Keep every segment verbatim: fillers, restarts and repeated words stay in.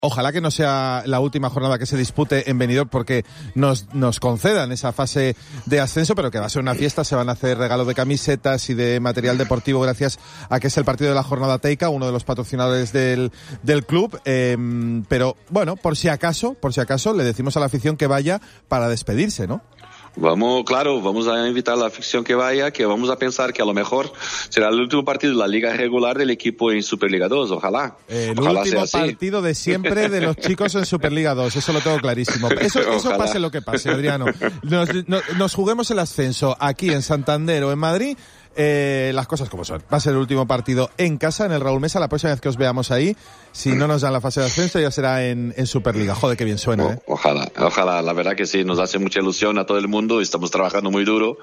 Ojalá que no sea la última jornada que se dispute en Benidorm porque nos, nos concedan esa fase de ascenso, pero que va a ser una fiesta. Se van a hacer regalo de camisetas y de material deportivo gracias a que es el partido de la jornada Teica, uno de los patrocinadores del, del club. Eh, pero bueno, por si acaso, por si acaso, le decimos a la afición que vaya para despedirse, ¿no? Vamos, claro, vamos a invitar a la afición que vaya, que vamos a pensar que a lo mejor será el último partido de la liga regular del equipo en Superliga dos, ojalá. El ojalá último sea así. partido de siempre de los chicos en Superliga dos, eso lo tengo clarísimo. Eso, eso pase lo que pase, Adriano. Nos, nos, nos juguemos el ascenso aquí en Santander o en Madrid. Eh, las cosas como son. Va a ser el último partido en casa, en el Raúl Mesa. La próxima vez que os veamos ahí, si no nos dan la fase de ascenso, ya será en, en Superliga. Joder, qué bien suena, ¿eh? O, ojalá, ojalá. La verdad que sí, nos hace mucha ilusión a todo el mundo. Estamos trabajando muy duro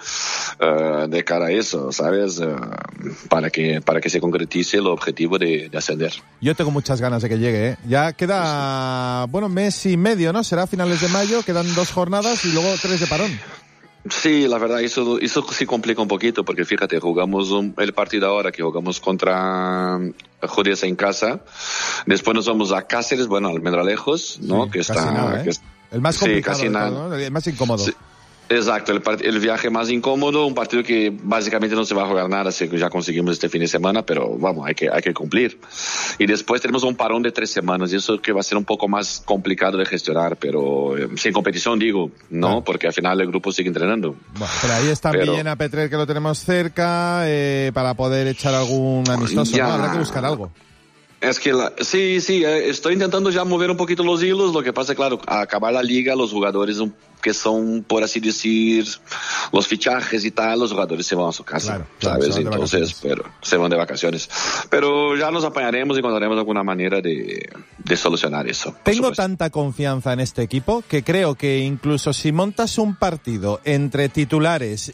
uh, de cara a eso, ¿sabes? Uh, para que para que se concretice el objetivo de, de ascender. Yo tengo muchas ganas de que llegue, ¿eh? Ya queda, sí. bueno, mes y medio, ¿no? Será a finales de mayo, quedan dos jornadas y luego tres de parón. Sí, la verdad, eso, eso sí complica un poquito, porque fíjate, jugamos un, el partido ahora que jugamos contra Judesa en casa, después nos vamos a Cáceres, bueno, Almendralejos, ¿no? Sí, que está... nada, ¿eh? que es, el más complicado, sí, casi de todo, ¿no? El más incómodo. Sí. Exacto, el, part- el viaje más incómodo, un partido que básicamente no se va a jugar nada, así que ya conseguimos este fin de semana, pero vamos, hay que, hay que cumplir. Y después tenemos un parón de tres semanas, y eso que va a ser un poco más complicado de gestionar, pero eh, sin competición digo, ¿no? Bueno. Porque al final el grupo sigue entrenando. Bueno, pero ahí está pero... Villena Petrer, que lo tenemos cerca, eh, para poder echar algún amistoso, ya... ¿no? Habrá que buscar algo. Es que la, sí, sí, estoy intentando ya mover un poquito los hilos, lo que pasa, claro, a acabar la liga, los jugadores que son, por así decir, los fichajes y tal, los jugadores se van a su casa, claro, claro, ¿sabes? Entonces, pero se van de vacaciones. Pero ya nos apañaremos y encontraremos alguna manera de, de solucionar eso. Tengo tanta confianza en este equipo que creo que incluso si montas un partido entre titulares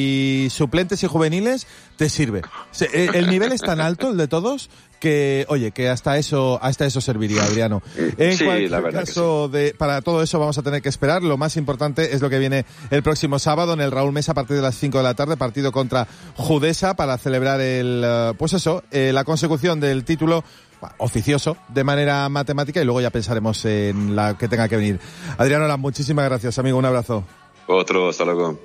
y suplentes y juveniles, te sirve. El nivel es tan alto, el de todos, que, oye, que hasta eso, hasta eso serviría, Adriano. En sí, cualquier la verdad caso, que sí. de, para todo eso vamos a tener que esperar. Lo más importante es lo que viene el próximo sábado en el Raúl Mesa a partir de las cinco de la tarde, partido contra Judesa para celebrar el, pues eso, eh, la consecución del título oficioso de manera matemática y luego ya pensaremos en la que tenga que venir. Adriano Lam, muchísimas gracias, amigo. Un abrazo. Otro, hasta luego.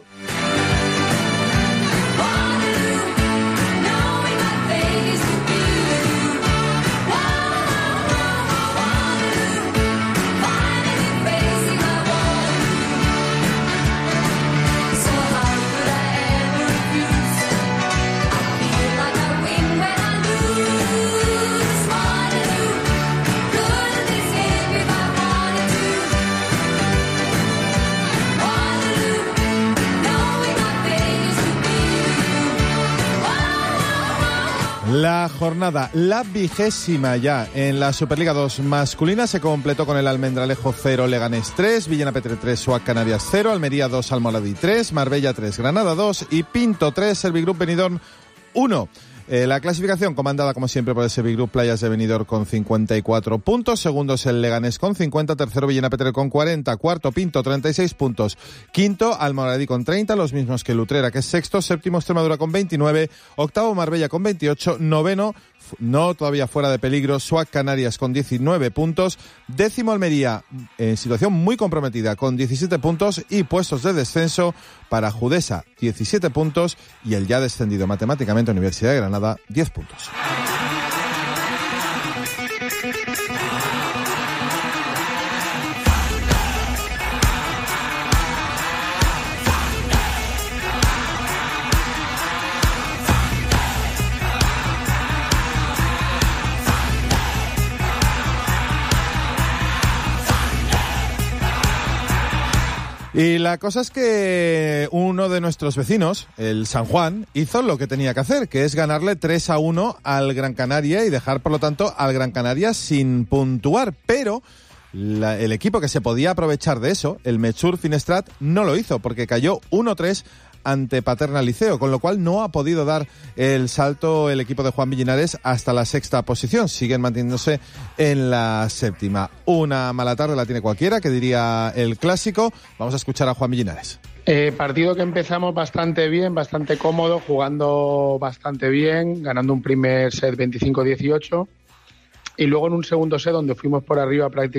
La jornada, la vigésima ya en la Superliga dos masculina, se completó con el Almendralejo cero, Leganés tres, Villena Petrer tres, SWAC Canarias cero, Almería dos, Almoradí tres, Marbella tres, Granada dos y Pinto tres, Servigroup Benidorm uno. Eh, la clasificación comandada como siempre por el Servigroup Playas de Benidorm con cincuenta y cuatro puntos, segundo es el Leganés con cincuenta, tercero Villena Petrer con cuarenta, cuarto Pinto treinta y seis puntos, quinto Almoradí con treinta, los mismos que Lutrera que es sexto, séptimo Extremadura con veintinueve, octavo Marbella con veintiocho, noveno no todavía fuera de peligro SWAC Canarias con diecinueve puntos, décimo Almería en situación muy comprometida con diecisiete puntos y puestos de descenso para Judesa diecisiete puntos y el ya descendido matemáticamente Universidad de Granada diez puntos. Y la cosa es que uno de nuestros vecinos, el San Juan, hizo lo que tenía que hacer, que es ganarle tres a uno al Gran Canaria y dejar, por lo tanto, al Gran Canaria sin puntuar. Pero la, el equipo que se podía aprovechar de eso, el Mechur Finestrat, no lo hizo porque cayó uno tres ante Paterna Liceo, con lo cual no ha podido dar el salto el equipo de Juan Villinares hasta la sexta posición. Siguen manteniéndose en la séptima. Una mala tarde la tiene cualquiera, que diría el clásico. Vamos a escuchar a Juan Villinares. Eh, partido que empezamos bastante bien, bastante cómodo, jugando bastante bien, ganando un primer set veinticinco dieciocho. y luego en un segundo set donde fuimos por arriba prácticamente